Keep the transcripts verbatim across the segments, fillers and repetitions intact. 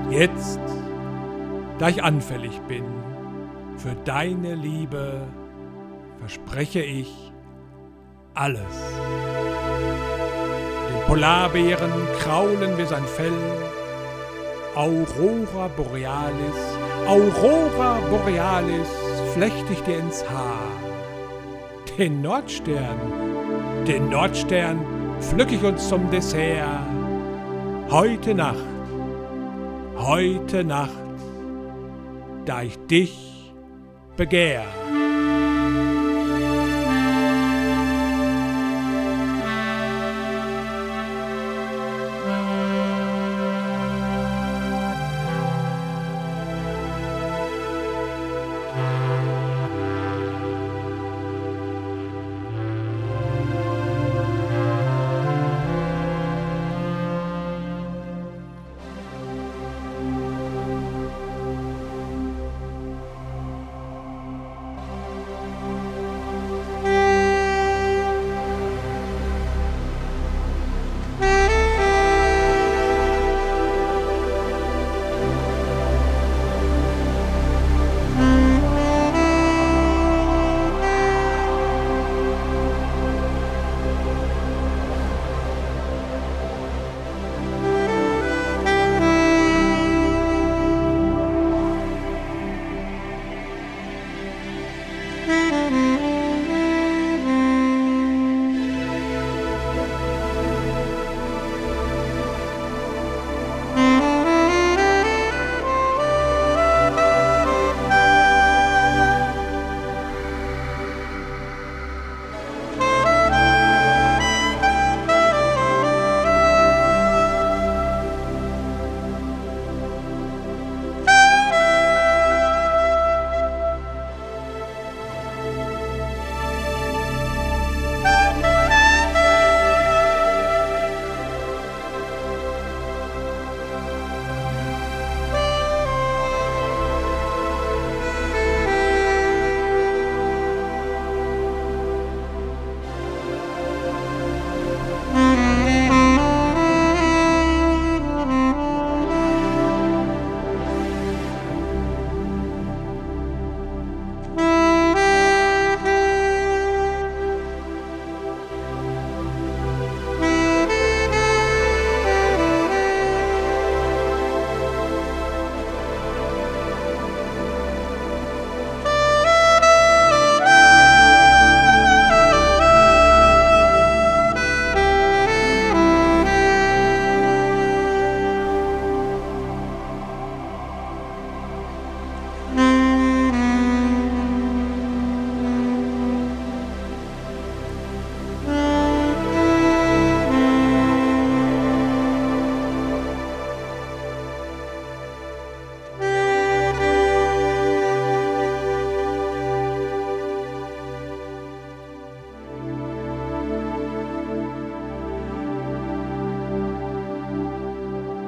Jetzt, da ich anfällig bin für deine Liebe, verspreche ich alles. Den Polarbären kraulen wir sein Fell, Aurora Borealis, Aurora Borealis flecht ich dir ins Haar. Den Nordstern, den Nordstern pflück ich uns zum Dessert. Heute Nacht, heute Nacht, da ich dich begehr.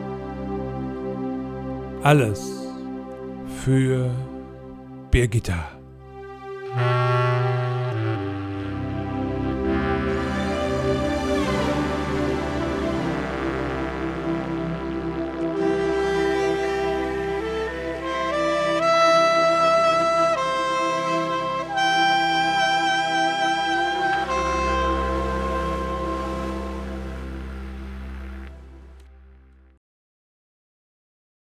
Alles für Birgitta.